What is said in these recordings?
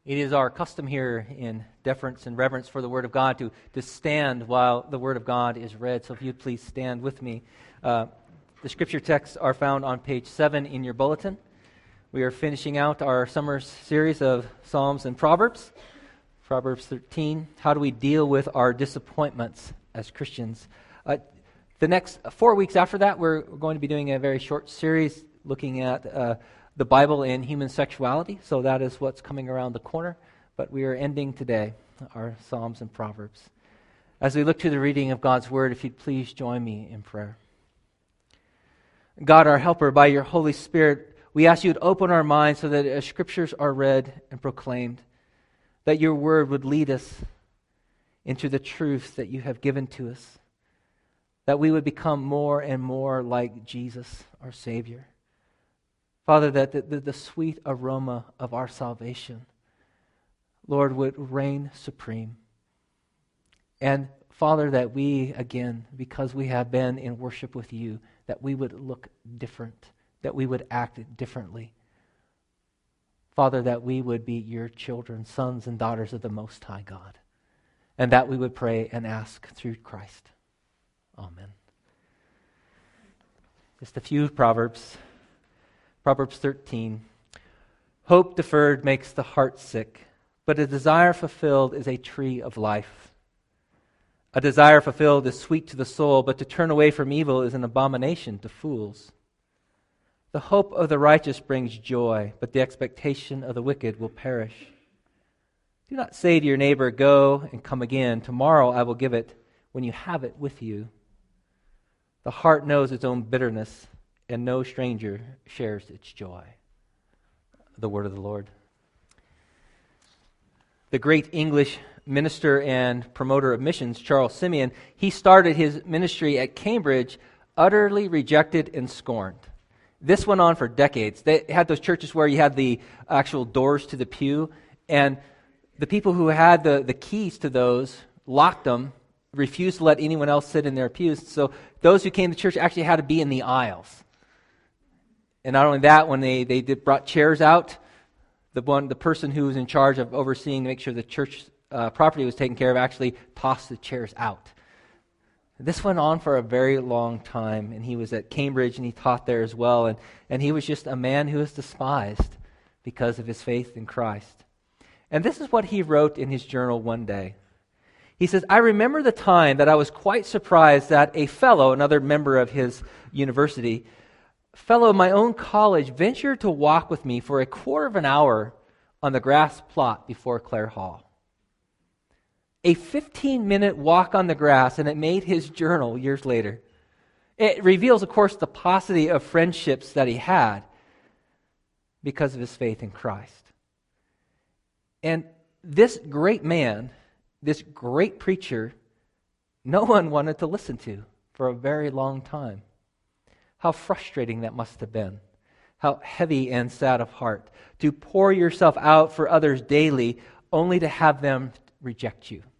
It is our custom here in deference and reverence for the Word of God to stand while the Word of God is read. So if you'd please stand with me. The scripture texts are found on page 7 in your bulletin. We are finishing out our summer series of Psalms and Proverbs. Proverbs 13, how do we deal with our disappointments as Christians? The next 4 weeks after that, we're going to be doing a very short series looking at the Bible and human sexuality. So that is what's coming around the corner. But we are ending today our Psalms and Proverbs. As we look to the reading of God's Word, if you'd please join me in prayer. God, our helper, by your Holy Spirit, we ask you to open our minds so that as Scriptures are read and proclaimed, that your Word would lead us into the truth that you have given to us, that we would become more and more like Jesus, our Savior. Father, that the sweet aroma of our salvation, Lord, would reign supreme. And Father, that we, again, because we have been in worship with you, that we would look different, that we would act differently. Father, that we would be your children, sons and daughters of the Most High God. And that we would pray and ask through Christ. Amen. Just a few Proverbs. Proverbs 13. Hope deferred makes the heart sick, but a desire fulfilled is a tree of life. A desire fulfilled is sweet to the soul, but to turn away from evil is an abomination to fools. The hope of the righteous brings joy, but the expectation of the wicked will perish. Do not say to your neighbor, go and come again. Tomorrow I will give it when you have it with you. The heart knows its own bitterness, and no stranger shares its joy. The word of the Lord. The great English minister and promoter of missions, Charles Simeon, he started his ministry at Cambridge, utterly rejected and scorned. This went on for decades. They had those churches where you had the actual doors to the pew, and the people who had the keys to those locked them, refused to let anyone else sit in their pews. So those who came to church actually had to be in the aisles. And not only that, when they brought chairs out, the person who was in charge of overseeing to make sure the church property was taken care of actually tossed the chairs out. This went on for a very long time, and he was at Cambridge and he taught there as well, and he was just a man who was despised because of his faith in Christ. And this is what he wrote in his journal one day. He says, I remember the time that I was quite surprised that a fellow, another member of his university, fellow of my own college, ventured to walk with me for a quarter of an hour on the grass plot before Clare Hall. A 15-minute walk on the grass, and it made his journal years later. It reveals, of course, the paucity of friendships that he had because of his faith in Christ. And this great man, this great preacher, no one wanted to listen to for a very long time. How frustrating that must have been. How heavy and sad of heart to pour yourself out for others daily only to have them reject you.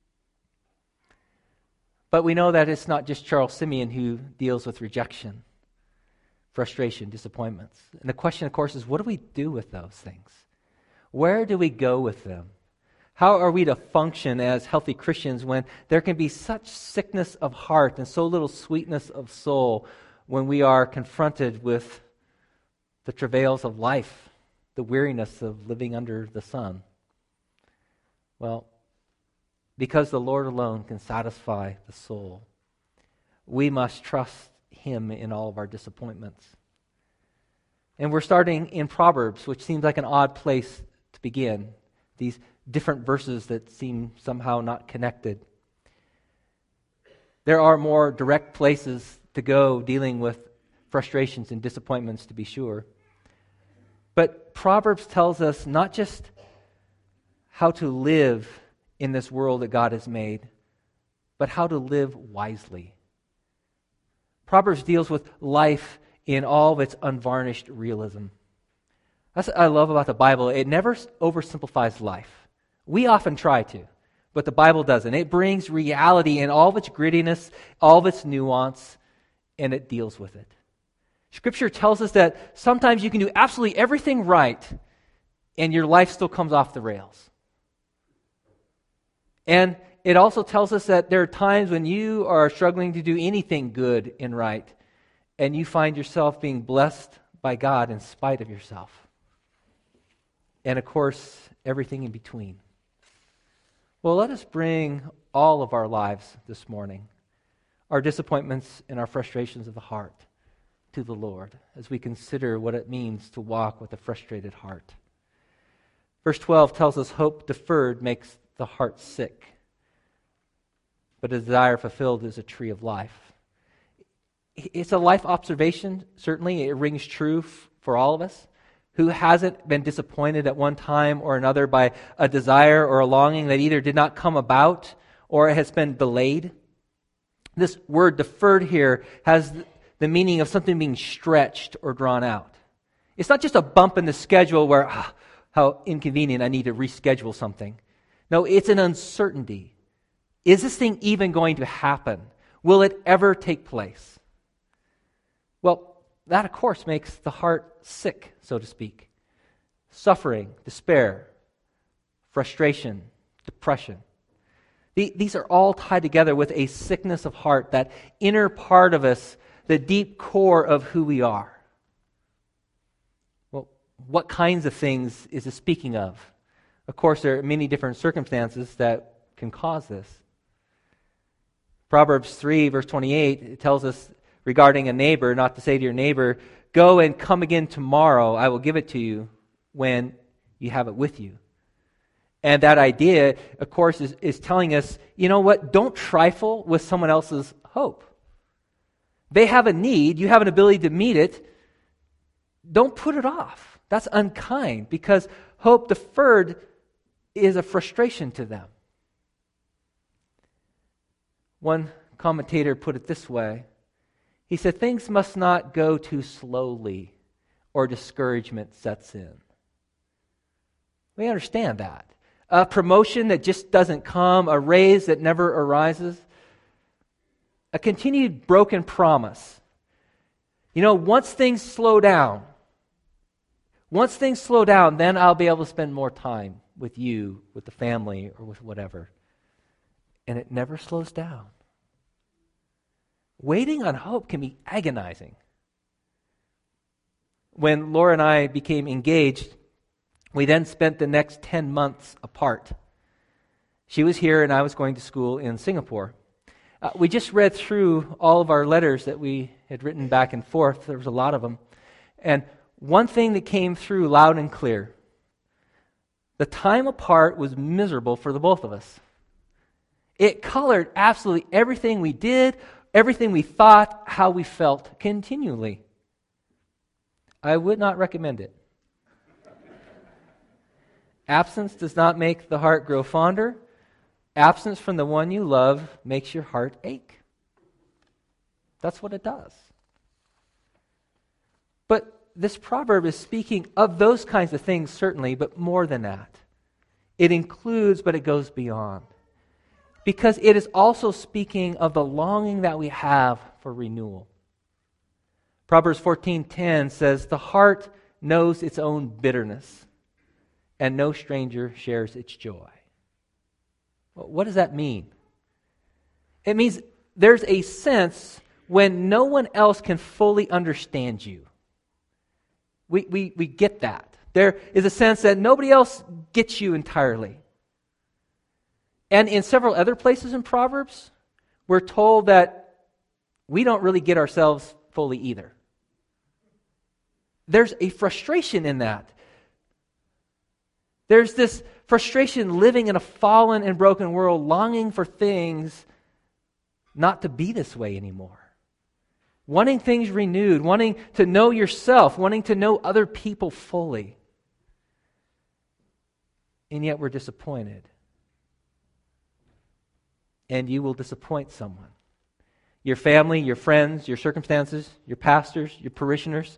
But we know that it's not just Charles Simeon who deals with rejection, frustration, disappointments. And the question, of course, is what do we do with those things? Where do we go with them? How are we to function as healthy Christians when there can be such sickness of heart and so little sweetness of soul when we are confronted with the travails of life, the weariness of living under the sun? Well, because the Lord alone can satisfy the soul, we must trust Him in all of our disappointments. And we're starting in Proverbs, which seems like an odd place to begin. These different verses that seem somehow not connected. There are more direct places to go dealing with frustrations and disappointments, to be sure. But Proverbs tells us not just how to live in this world that God has made, but how to live wisely. Proverbs deals with life in all of its unvarnished realism. That's what I love about the Bible. It never oversimplifies life. We often try to, but the Bible doesn't. It brings reality in all of its grittiness, all of its nuance, and it deals with it. Scripture tells us that sometimes you can do absolutely everything right, and your life still comes off the rails. And it also tells us that there are times when you are struggling to do anything good and right, and you find yourself being blessed by God in spite of yourself. And of course, everything in between. Well, let us bring all of our lives this morning, our disappointments and our frustrations of the heart, to the Lord as we consider what it means to walk with a frustrated heart. Verse 12 tells us hope deferred makes the heart sick, but a desire fulfilled is a tree of life. It's a life observation, certainly. It rings true for all of us. Who hasn't been disappointed at one time or another by a desire or a longing that either did not come about or has been delayed? This word deferred here has the meaning of something being stretched or drawn out. It's not just a bump in the schedule where, how inconvenient, I need to reschedule something. No, it's an uncertainty. Is this thing even going to happen? Will it ever take place? Well, that, of course, makes the heart sick, so to speak. Suffering, despair, frustration, depression. These are all tied together with a sickness of heart, that inner part of us, the deep core of who we are. Well, what kinds of things is it speaking of? Of course, there are many different circumstances that can cause this. Proverbs 3, verse 28, it tells us regarding a neighbor, not to say to your neighbor, go and come again tomorrow, I will give it to you when you have it with you. And that idea, of course, is telling us, you know what, don't trifle with someone else's hope. They have a need, you have an ability to meet it, don't put it off. That's unkind, because hope deferred is a frustration to them. One commentator put it this way. He said, things must not go too slowly or discouragement sets in. We understand that. A promotion that just doesn't come, a raise that never arises, a continued broken promise. You know, once things slow down, then I'll be able to spend more time with you, with the family, or with whatever. And it never slows down. Waiting on hope can be agonizing. When Laura and I became engaged, we then spent the next 10 months apart. She was here and I was going to school in Singapore. We just read through all of our letters that we had written back and forth. There was a lot of them. And one thing that came through loud and clear, the time apart was miserable for the both of us. It colored absolutely everything we did, everything we thought, how we felt continually. I would not recommend it. Absence does not make the heart grow fonder. Absence from the one you love makes your heart ache. That's what it does. But this proverb is speaking of those kinds of things, certainly, but more than that. It includes, but it goes beyond. Because it is also speaking of the longing that we have for renewal. Proverbs 14:10 says, the heart knows its own bitterness, and no stranger shares its joy. Well, what does that mean? It means there's a sense when no one else can fully understand you. We get that. There is a sense that nobody else gets you entirely. And in several other places in Proverbs, we're told that we don't really get ourselves fully either. There's a frustration in that. There's this frustration living in a fallen and broken world, longing for things not to be this way anymore. Wanting things renewed, wanting to know yourself, wanting to know other people fully. And yet we're disappointed. And you will disappoint someone. Your family, your friends, your circumstances, your pastors, your parishioners.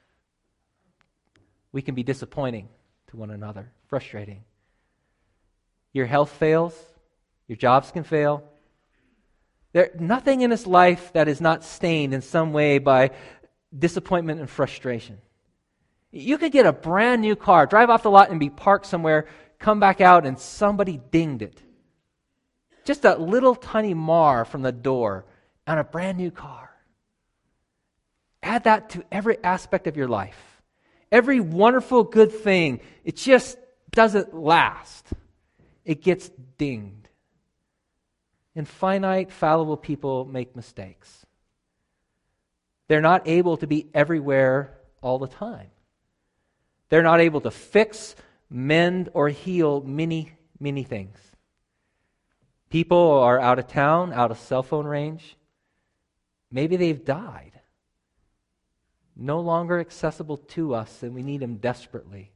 We can be disappointing to one another, frustrating. Your health fails, your jobs can fail. There's nothing in this life that is not stained in some way by disappointment and frustration. You could get a brand new car, drive off the lot and be parked somewhere, come back out and somebody dinged it. Just a little tiny mar from the door on a brand new car. Add that to every aspect of your life. Every wonderful good thing, it just doesn't last. It gets dinged. And finite, fallible people make mistakes. They're not able to be everywhere all the time. They're not able to fix, mend, or heal many, many things. People are out of town, out of cell phone range. Maybe they've died. No longer accessible to us, and we need them desperately.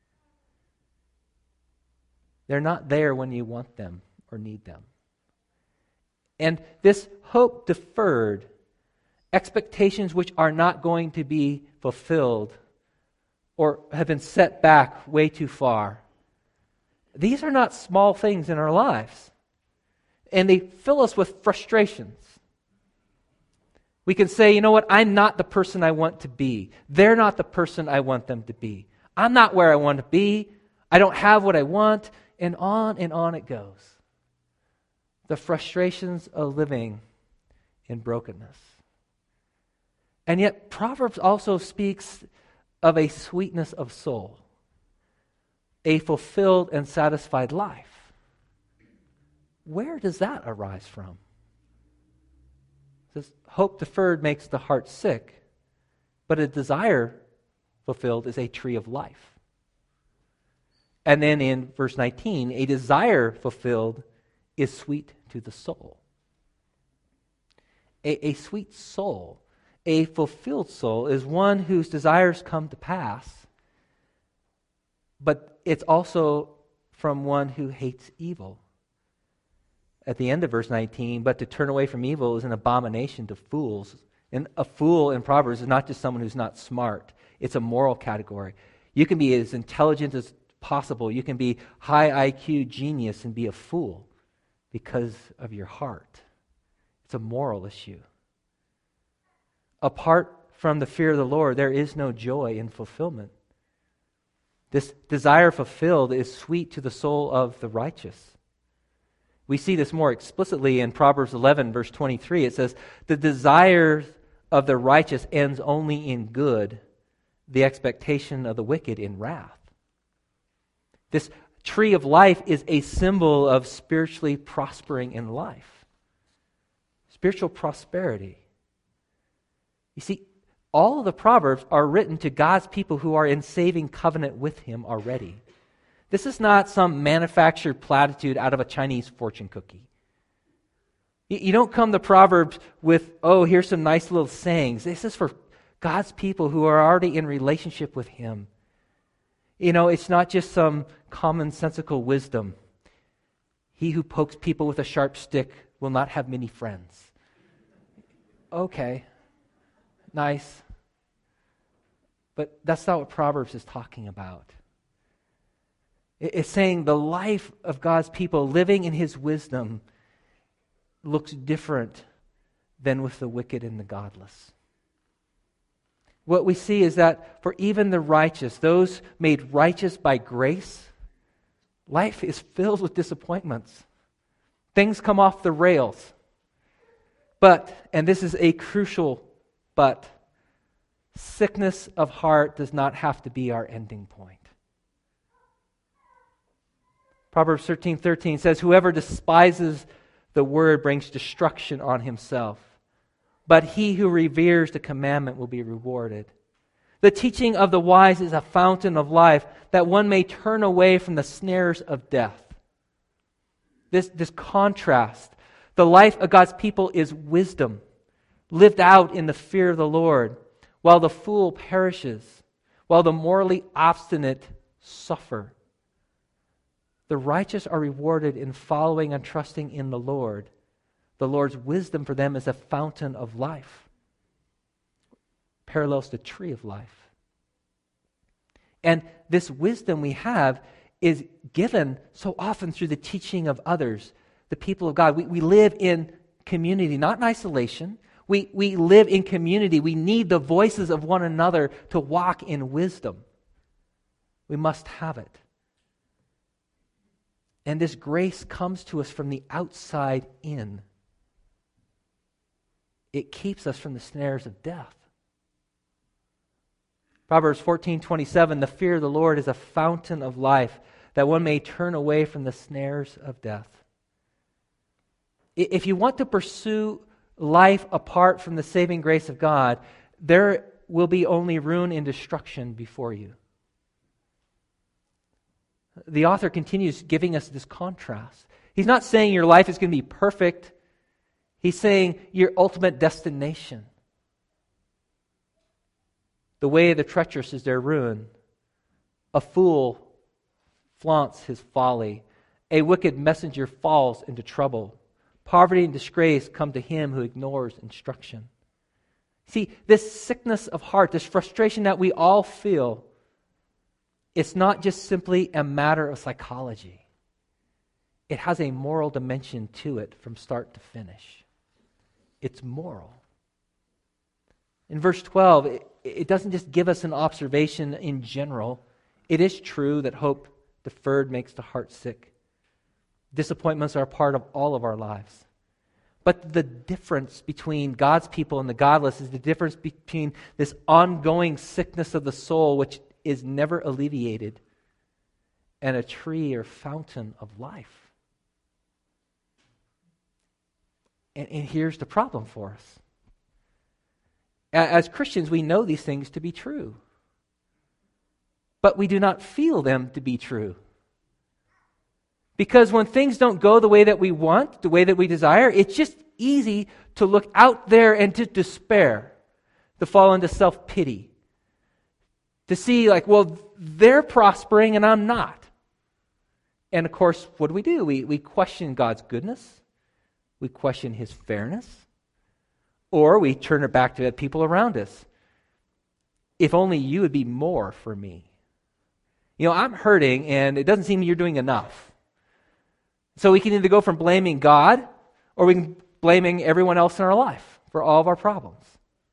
They're not there when you want them or need them. And this hope deferred, expectations which are not going to be fulfilled or have been set back way too far, these are not small things in our lives. And they fill us with frustrations. We can say, you know what, I'm not the person I want to be. They're not the person I want them to be. I'm not where I want to be. I don't have what I want. And on it goes. The frustrations of living in brokenness. And yet, Proverbs also speaks of a sweetness of soul, a fulfilled and satisfied life. Where does that arise from? It says, hope deferred makes the heart sick, but a desire fulfilled is a tree of life. And then in verse 19, a desire fulfilled is sweet to the soul. A sweet soul, a fulfilled soul, is one whose desires come to pass, but it's also from one who hates evil. At the end of verse 19, but to turn away from evil is an abomination to fools. And a fool in Proverbs is not just someone who's not smart. It's a moral category. You can be as intelligent as possible. You can be high IQ genius and be a fool because of your heart. It's a moral issue. Apart from the fear of the Lord, there is no joy in fulfillment. This desire fulfilled is sweet to the soul of the righteous. We see this more explicitly in Proverbs 11, verse 23. It says, the desire of the righteous ends only in good, the expectation of the wicked in wrath. This tree of life is a symbol of spiritually prospering in life. Spiritual prosperity. You see, all of the Proverbs are written to God's people who are in saving covenant with Him already. This is not some manufactured platitude out of a Chinese fortune cookie. You don't come to Proverbs with, oh, here's some nice little sayings. This is for God's people who are already in relationship with Him. You know, it's not just some commonsensical wisdom. He who pokes people with a sharp stick will not have many friends. Okay, nice. But that's not what Proverbs is talking about. It's saying the life of God's people living in His wisdom looks different than with the wicked and the godless. What we see is that for even the righteous, those made righteous by grace, life is filled with disappointments. Things come off the rails. But, and this is a crucial but, sickness of heart does not have to be our ending point. Proverbs 13:13 says, whoever despises the word brings destruction on himself, but he who reveres the commandment will be rewarded. The teaching of the wise is a fountain of life, that one may turn away from the snares of death. This contrast. The life of God's people is wisdom, lived out in the fear of the Lord, while the fool perishes, while the morally obstinate suffer. The righteous are rewarded in following and trusting in the Lord. The Lord's wisdom for them is a fountain of life. Parallels the tree of life. And this wisdom we have is given so often through the teaching of others, the people of God. We live in community, not in isolation. We live in community. We need the voices of one another to walk in wisdom. We must have it. And this grace comes to us from the outside in. It keeps us from the snares of death. Proverbs 14:27, the fear of the Lord is a fountain of life, that one may turn away from the snares of death. If you want to pursue life apart from the saving grace of God, there will be only ruin and destruction before you. The author continues giving us this contrast. He's not saying your life is going to be perfect. He's saying your ultimate destination. The way of the treacherous is their ruin. A fool flaunts his folly. A wicked messenger falls into trouble. Poverty and disgrace come to him who ignores instruction. See, this sickness of heart, this frustration that we all feel, it's not just simply a matter of psychology. It has a moral dimension to it from start to finish. It's moral. In verse 12, it doesn't just give us an observation in general. It is true that hope deferred makes the heart sick. Disappointments are a part of all of our lives. But the difference between God's people and the godless is the difference between this ongoing sickness of the soul, which is never alleviated, and a tree or fountain of life. And here's the problem for us. As Christians, we know these things to be true, but we do not feel them to be true. Because when things don't go the way that we want, the way that we desire, it's just easy to look out there and to despair, to fall into self-pity, to see like, well, they're prospering and I'm not. And of course, what do? We question God's goodness. We question His fairness. Or we turn it back to the people around us. If only you would be more for me. You know, I'm hurting and it doesn't seem you're doing enough. So we can either go from blaming God or we can blaming everyone else in our life for all of our problems.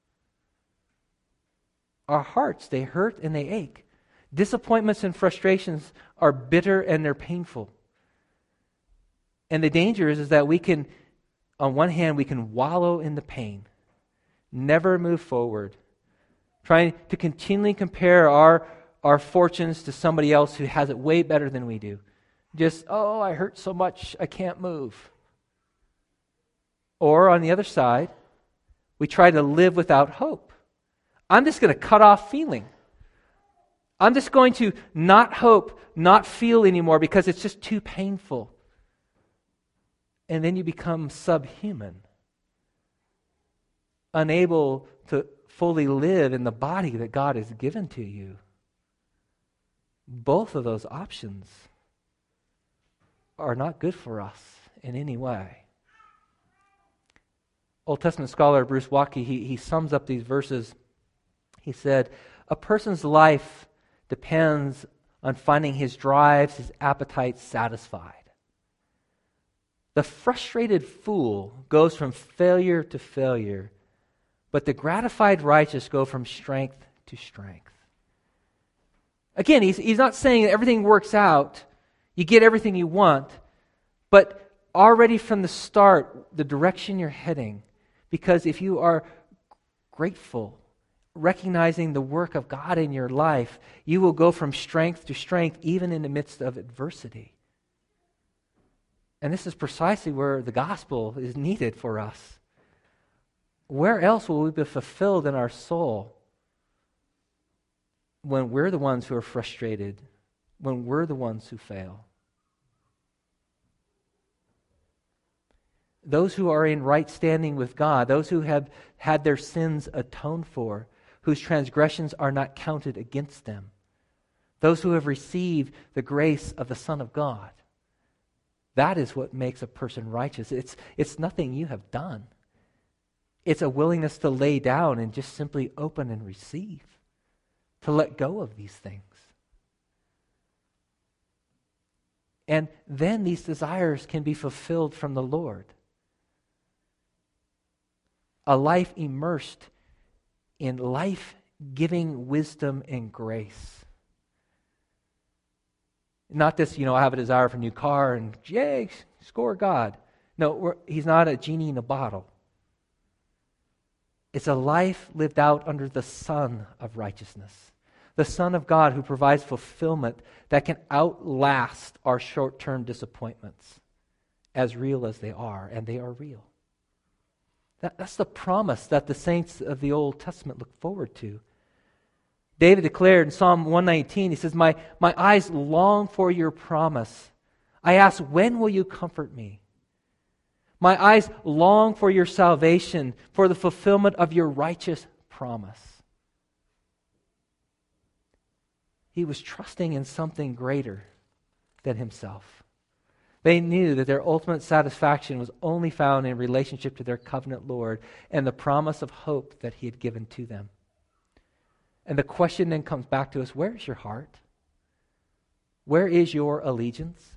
Our hearts, they hurt and they ache. Disappointments and frustrations are bitter and they're painful. And the danger is that we can, on one hand, we can wallow in the pain, never move forward, trying to continually compare our fortunes to somebody else who has it way better than we do. Just, oh, I hurt so much, I can't move. Or on the other side, we try to live without hope. I'm just going to cut off feeling. I'm just going to not hope, not feel anymore because it's just too painful. And then you become subhuman, unable to fully live in the body that God has given to you. Both of those options are not good for us in any way. Old Testament scholar Bruce Waltke, he sums up these verses. He said, a person's life depends on finding his drives, his appetites satisfied. The frustrated fool goes from failure to failure, but the gratified righteous go from strength to strength. Again, he's not saying that everything works out, you get everything you want, but already from the start, the direction you're heading, because if you are grateful, recognizing the work of God in your life, you will go from strength to strength even in the midst of adversity. And this is precisely where the gospel is needed for us. Where else will we be fulfilled in our soul when we're the ones who are frustrated, when we're the ones who fail? Those who are in right standing with God, those who have had their sins atoned for, whose transgressions are not counted against them, those who have received the grace of the Son of God. That is what makes a person righteous. It's nothing you have done. It's a willingness to lay down and just simply open and receive, to let go of these things. And then these desires can be fulfilled from the Lord. A life immersed in life-giving wisdom and grace. Not this, I have a desire for a new car and, yay, score God. No, He's not a genie in a bottle. It's a life lived out under the Son of righteousness. The Son of God who provides fulfillment that can outlast our short-term disappointments, as real as they are, and they are real. That's the promise that the saints of the Old Testament look forward to. David declared in Psalm 119, he says, My eyes long for your promise. I ask, when will you comfort me? My eyes long for your salvation, for the fulfillment of your righteous promise. He was trusting in something greater than himself. They knew that their ultimate satisfaction was only found in relationship to their covenant Lord and the promise of hope that He had given to them. And the question then comes back to us, where is your heart? Where is your allegiance?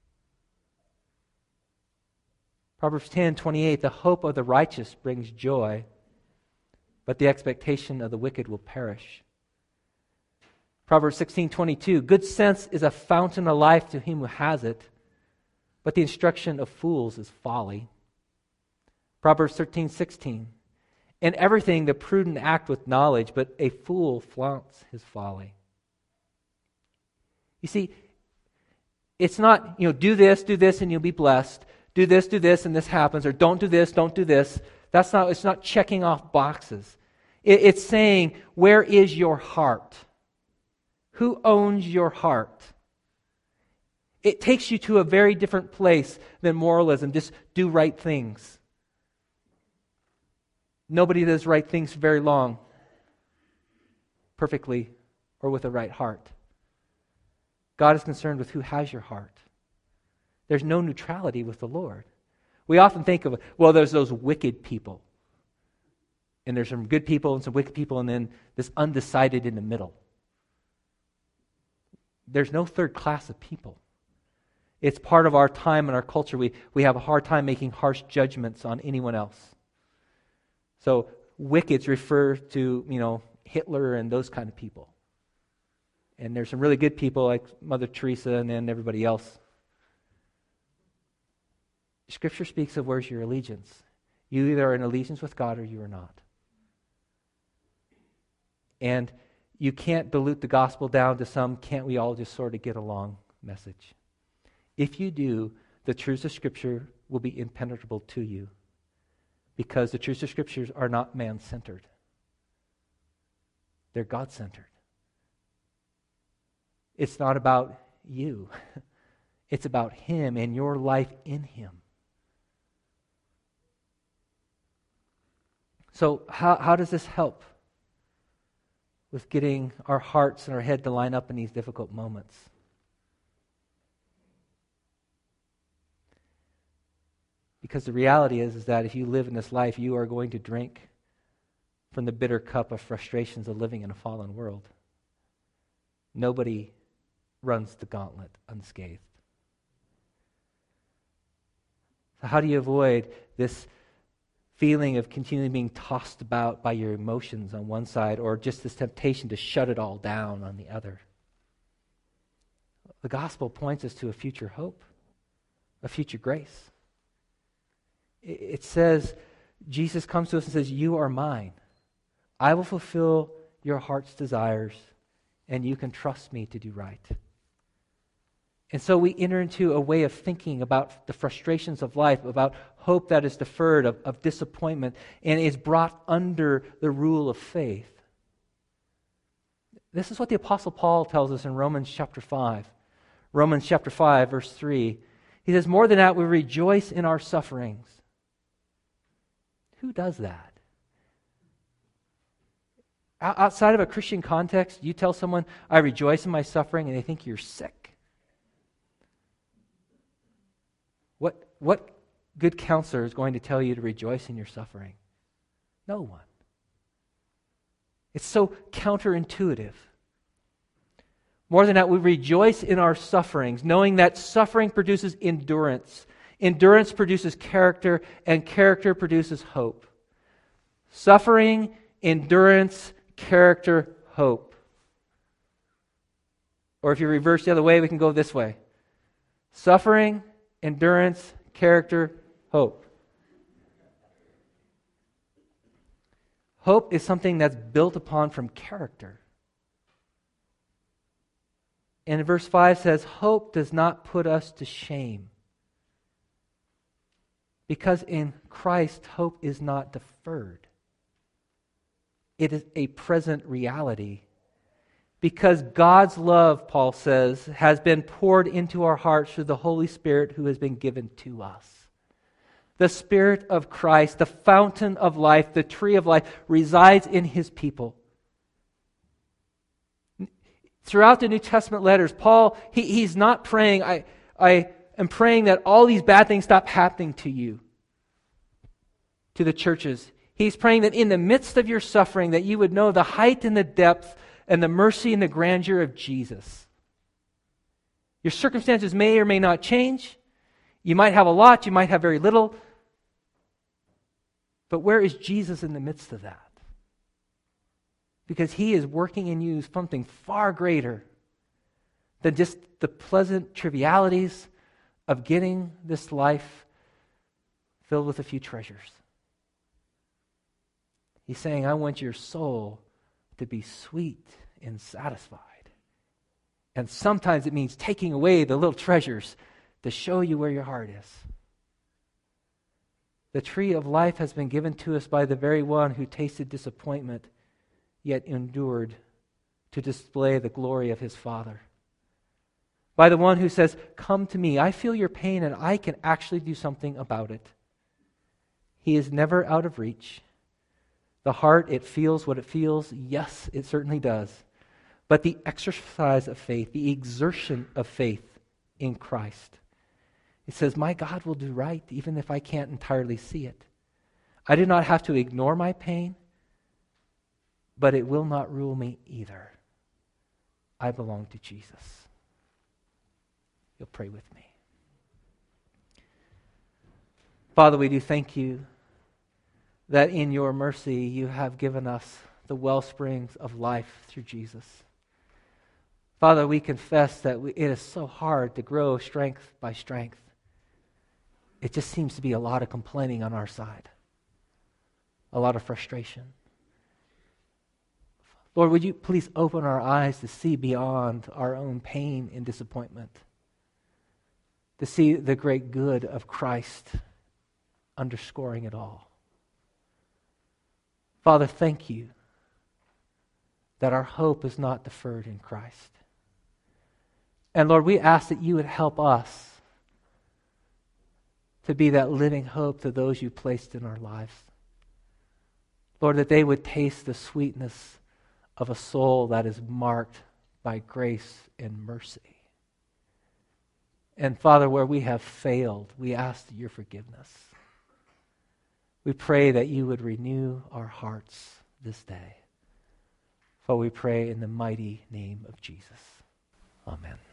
Proverbs 10:28, the hope of the righteous brings joy, but the expectation of the wicked will perish. Proverbs 16:22, good sense is a fountain of life to him who has it, but the instruction of fools is folly. Proverbs 13:16, in everything the prudent act with knowledge, but a fool flaunts his folly. You see, it's not, do this, and you'll be blessed. Do this, and this happens. Or don't do this. It's not checking off boxes. It's saying, where is your heart? Who owns your heart? It takes you to a very different place than moralism. Just do right things. Nobody does right things very long, perfectly, or with a right heart. God is concerned with who has your heart. There's no neutrality with the Lord. We often think of, there's those wicked people. And there's some good people and some wicked people, and then this undecided in the middle. There's no third class of people. It's part of our time and our culture. We have a hard time making harsh judgments on anyone else. So wickeds refer to, Hitler and those kind of people. And there's some really good people like Mother Teresa and then everybody else. Scripture speaks of where's your allegiance. You either are in allegiance with God or you are not. And you can't dilute the gospel down to some can't we all just sort of get along message. If you do, the truths of Scripture will be impenetrable to you because the truths of Scriptures are not man-centered. They're God-centered. It's not about you. It's about Him and your life in Him. So how does this help with getting our hearts and our head to line up in these difficult moments? Because the reality is that if you live in this life, you are going to drink from the bitter cup of frustrations of living in a fallen world. Nobody runs the gauntlet unscathed. So how do you avoid this feeling of continually being tossed about by your emotions on one side, or just this temptation to shut it all down on the other? The gospel points us to a future hope, a future grace. It says, Jesus comes to us and says, you are mine. I will fulfill your heart's desires, and you can trust me to do right. And so we enter into a way of thinking about the frustrations of life, about hope that is deferred, of disappointment, and is brought under the rule of faith. This is what the Apostle Paul tells us in Romans chapter 5. Romans chapter 5, verse 3. He says, more than that, we rejoice in our sufferings. Who does that? Outside of a Christian context, you tell someone, I rejoice in my suffering, and they think you're sick. What good counselor is going to tell you to rejoice in your suffering? No one. It's so counterintuitive. More than that, we rejoice in our sufferings, knowing that suffering produces endurance. Endurance produces character, and character produces hope. Suffering, endurance, character, hope. Or if you reverse the other way, we can go this way. Suffering, endurance, character, hope. Hope is something that's built upon from character. And verse 5 says, hope does not put us to shame. Because in Christ, hope is not deferred. It is a present reality. Because God's love, Paul says, has been poured into our hearts through the Holy Spirit who has been given to us. The Spirit of Christ, the fountain of life, the tree of life, resides in His people. Throughout the New Testament letters, Paul, he's not praying, I am praying that all these bad things stop happening to you, to the churches. He's praying that in the midst of your suffering, that you would know the height and the depth and the mercy and the grandeur of Jesus. Your circumstances may or may not change. You might have a lot, you might have very little. But where is Jesus in the midst of that? Because He is working in you something far greater than just the pleasant trivialities of getting this life filled with a few treasures. He's saying, I want your soul to be sweet and satisfied. And sometimes it means taking away the little treasures to show you where your heart is. The tree of life has been given to us by the very one who tasted disappointment, yet endured to display the glory of His Father. By the one who says, come to me, I feel your pain and I can actually do something about it. He is never out of reach. The heart, it feels what it feels. Yes, it certainly does. But the exercise of faith, the exertion of faith in Christ, it says, my God will do right even if I can't entirely see it. I do not have to ignore my pain, but it will not rule me either. I belong to Jesus. You'll pray with me. Father, we do thank you that in your mercy you have given us the well springs of life through Jesus. Father, we confess that it is so hard to grow strength by strength. It just seems to be a lot of complaining on our side, a lot of frustration. Lord, would you please open our eyes to see beyond our own pain and disappointment, to see the great good of Christ underscoring it all. Father, thank you that our hope is not deferred in Christ. And Lord, we ask that you would help us to be that living hope to those you placed in our lives. Lord, that they would taste the sweetness of a soul that is marked by grace and mercy. And Father, where we have failed, we ask your forgiveness. We pray that you would renew our hearts this day. For we pray in the mighty name of Jesus. Amen.